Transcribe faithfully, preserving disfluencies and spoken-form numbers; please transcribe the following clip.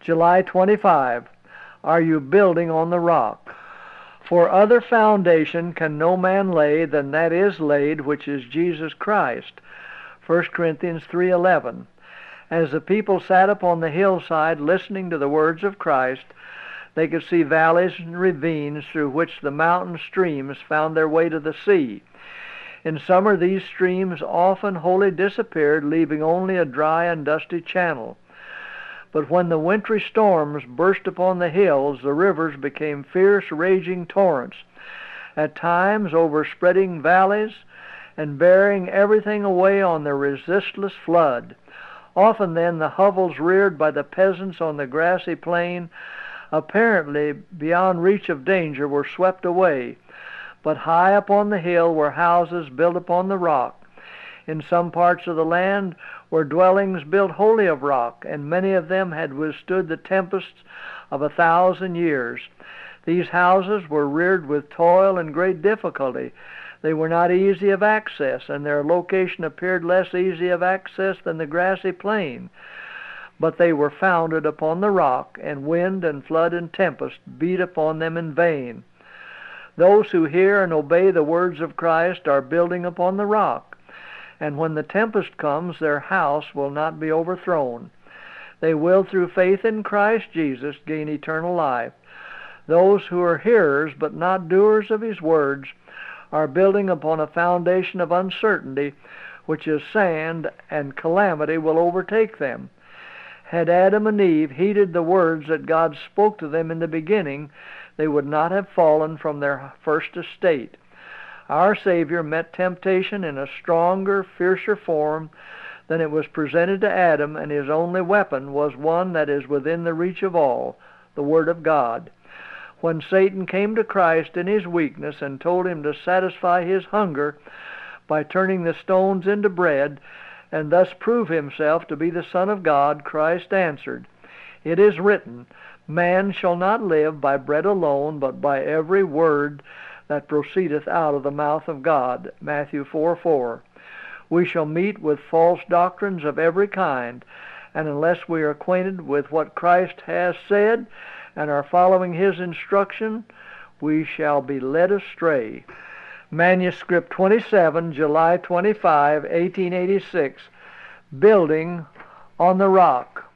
July twenty-fifth. Are you building on the rock? For other foundation can no man lay than that is laid, which is Jesus Christ. First Corinthians three eleven. As the people sat upon the hillside listening to the words of Christ, they could see valleys and ravines through which the mountain streams found their way to the sea. In summer these streams often wholly disappeared, leaving only a dry and dusty channel. But when the wintry storms burst upon the hills, the rivers became fierce, raging torrents, at times overspreading valleys and bearing everything away on their resistless flood. Often then the hovels reared by the peasants on the grassy plain, apparently beyond reach of danger, were swept away. But high upon the hill were houses built upon the rock. In some parts of the land were dwellings built wholly of rock, and many of them had withstood the tempests of a thousand years. These houses were reared with toil and great difficulty. They were not easy of access, and their location appeared less easy of access than the grassy plain. But they were founded upon the rock, and wind and flood and tempest beat upon them in vain. Those who hear and obey the words of Christ are building upon the rock, and when the tempest comes, their house will not be overthrown. They will, through faith in Christ Jesus, gain eternal life. Those who are hearers but not doers of His words are building upon a foundation of uncertainty, which is sand, and calamity will overtake them. Had Adam and Eve heeded the words that God spoke to them in the beginning, they would not have fallen from their first estate. Our Savior met temptation in a stronger, fiercer form than it was presented to Adam, and His only weapon was one that is within the reach of all, the Word of God. When Satan came to Christ in his weakness and told Him to satisfy his hunger by turning the stones into bread, and thus prove Himself to be the Son of God, Christ answered, "It is written, Man shall not live by bread alone, but by every word that proceedeth out of the mouth of God." Matthew four four. We shall meet with false doctrines of every kind, and unless we are acquainted with what Christ has said and are following His instruction, we shall be led astray. Manuscript twenty-seven, July twenty-fifth, eighteen eighty-six. Building on the Rock.